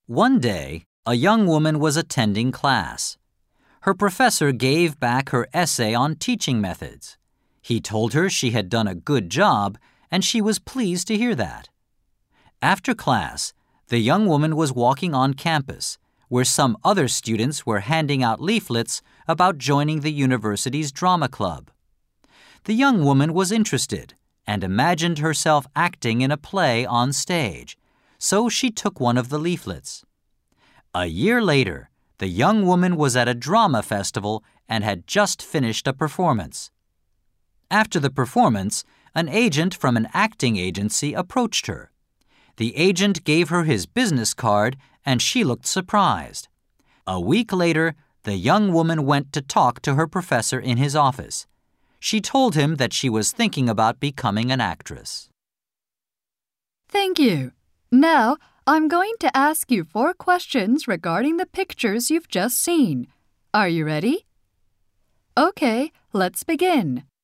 One day, a young woman was attending class. Her professor gave back her essay on teaching methods. He told her she had done a good job, and she was pleased to hear that. After class, the young woman was walking on campus, where some other students were handing out leaflets about joining the university's drama club. The young woman was interested and imagined herself acting in a play on stage, so she took one of the leaflets. A year later, the young woman was at a drama festival and had just finished a performance. After the performance, an agent from an acting agency approached her. The agent gave her his business card, and she looked surprised. A week later, the young woman went to talk to her professor in his office. She told him that she was thinking about becoming an actress. Thank you. Now, I'm going to ask you 4 questions regarding the pictures you've just seen. Are you ready? Okay, let's begin.